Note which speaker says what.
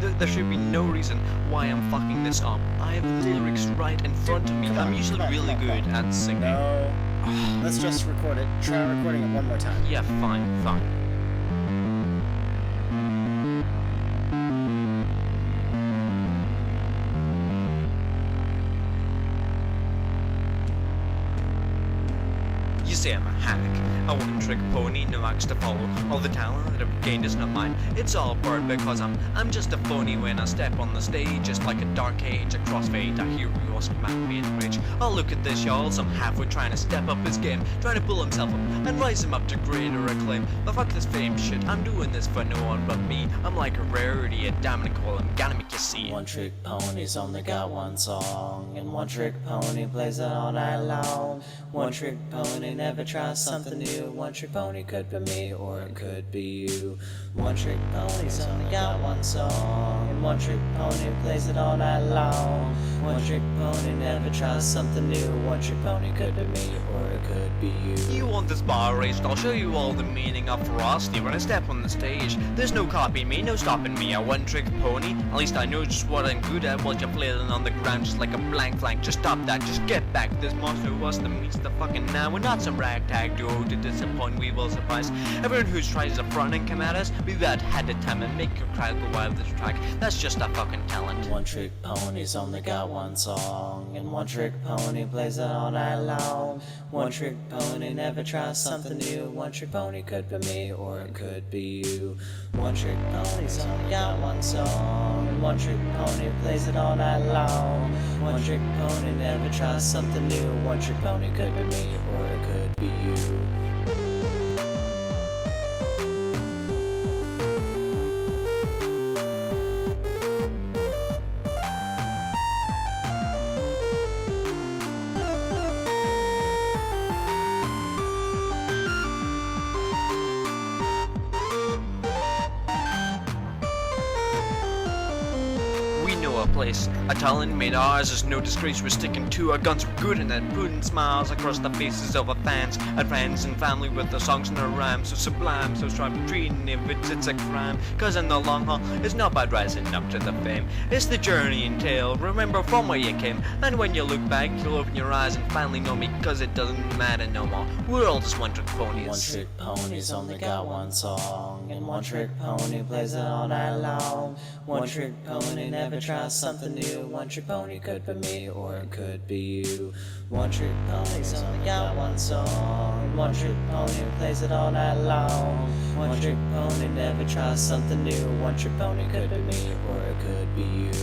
Speaker 1: There should be no reason why I'm fucking this up. I have lyrics right in front of me. I'm usually really good at singing.
Speaker 2: No. Let's just record it. Try recording it one more time.
Speaker 1: Yeah, fine. You say I'm a hack, a one-trick pony, no acts to follow. All the talent that I've gained is not mine. It's all bird because I'm just a phony when I step on the stage. Just like a dark age, a crossfade, a hero who was mad me in rage. Oh, look at this, y'all, some halfway trying to step up his game, trying to pull himself up and rise him up to greater acclaim. But fuck this fame shit, I'm doing this for no one but me. I'm like a rarity, a diamond coil, I'm gonna make you see.
Speaker 3: One-trick ponies only got one song, and one-trick pony plays it all night long. One-trick pony never tries something new. One-trick pony could be me, or it could be you. One-trick ponies only got one song, and one-trick pony plays it all night long. One-trick pony never tries something new. One-trick pony could be me, or it could be you.
Speaker 1: You want this bar raised, I'll show you all the meaning of ferocity when I step on the stage. There's no copying me, no stopping me, a one-trick pony. At least I know just what I'm good at while you're flailing on the ground just like a blank flank. Just stop that, just get back. This monster was the meets the fucking now. We're not some ragtag duo to disappoint, we will surprise everyone who tries to front and come at us. We've had the time and make your crowd go wild this track. That's just a fucking talent.
Speaker 3: One-trick ponies only got one song, and one-trick pony plays it all night long. One-trick pony never tries something new. One-trick pony could be me, or it could be you. One-trick ponies only got one song, and one-trick pony plays it all night long. One-trick pony never tries something new. One-trick pony could be me, or it could be you.
Speaker 1: A place, a talent made ours. There's no disgrace, we're sticking to our guns. We're good in that, putting smiles across the faces of our fans and friends and family with the songs and the rhymes. So sublime, so strive treating if it's a crime. Cause in the long haul, it's not about rising up to the fame. It's the journey and tale, remember from where you came. And when you look back, you'll open your eyes and finally know me. Cause it doesn't matter no more, we're all just one-trick ponies.
Speaker 3: One-trick ponies only got one song, and one-trick pony plays it all night long. One-trick pony never tries something new. One-trick pony could be me, or it could be you. One-trick ponies only got one song, one-trick pony plays it all night long. One-trick pony never tries something new. One-trick pony could be me, or it could be you.